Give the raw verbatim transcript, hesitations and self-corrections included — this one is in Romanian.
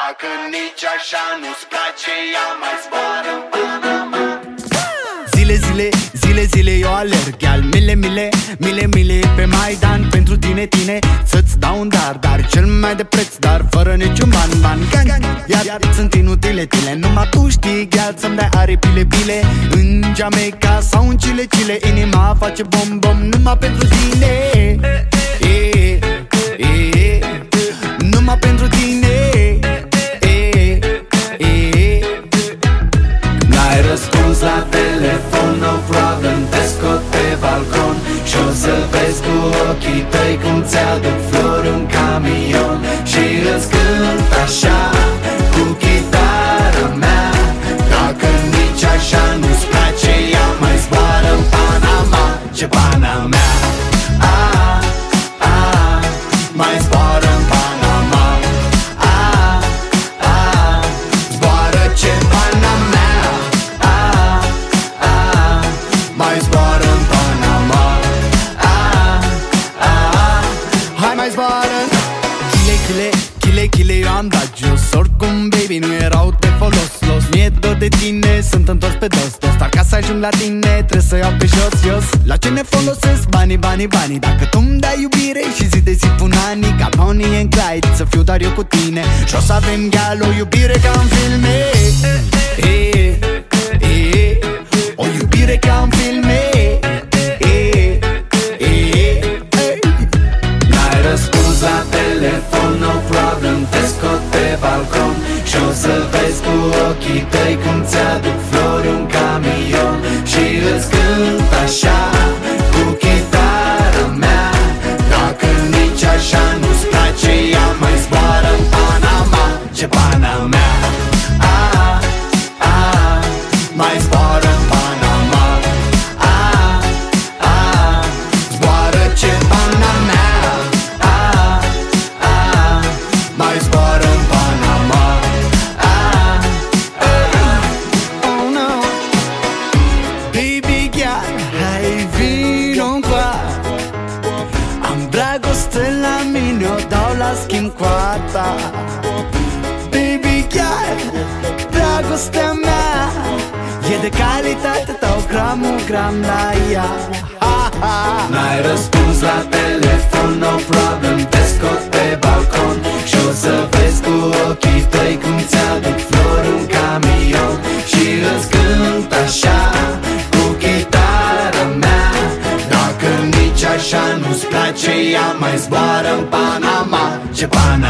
Dacă nici așa nu-ți place, ea mai zboară în Panama. Zile, zile, zile, zile eu alerg, iar mile, mile, mile, mile pe Maidan. Pentru tine, tine, să-ți dau un dar, dar cel mai de preț, dar fără niciun ban, ban, gang. Iar, iar sunt inutile, tile, numai tu știi, gheal, să-mi dai aripile, bile. În Jamaica sau în Chile, Chile, inima face bom, bom, numai pentru tine. E, e, e, numai pentru tine. N-ai răspuns la telefon, no problem, te scot pe balcon și o să vezi cu ochii tăi cum ți-aduc flori în camion. Și îți cânt așa cu chitara mea. Dacă nici așa nu-ți place, ea mai zboară în Panama. Ce Panama, a, a, mai zboară în Panama. A, a, zboară ce Panama. Mai zboară în Panama. Ah, ah, hai mai zboară. Chile, chile, chile, chile, eu am dat jos. Oricum, baby, nu erau de folos, los. Mi-e dor de tine, sunt întors pe dos, dos. Dar ca să ajung la tine, trebuie să iau pe jos, jos. La ce ne folosesc banii, banii, banii? Dacă tu-mi dai iubire și zi de zi pun anii, ca Bonnie and Clyde, să fiu doar eu cu tine. Și o să avem, gal, o iubire ca în filme. E, e, e, o iubire ca în filme. n-ai răspuns la telefon, no problem, te scot pe balcon și o să vezi cu ochii tăi cum ți-aduc flori un camion. Și îți cânt așa cu chitara mea. Dacă nici așa nu-ți place, ea mai zboară în Panama. Ce Panama, a, a, mai zboară în Panama. A, a, zboară ce Panama. A, a, mai zboară în Panama. A, a, Oh no, baby girl, hai vino-ncoa. Am dragoste la mine, o dau la schimb cu a ta. Baby girl, dragostea mea e de calitate, dau gramul gram la ea. Ha, ha. n-ai răspuns la telefon, no problem, te scot pe balcon și o să vezi cu ochii tăi cum ți-aduc flori un camion. Și îți cânt așa cu chitara mea. Dacă nici așa nu-ți place, ea mai zboară în Panama. Ce Panama.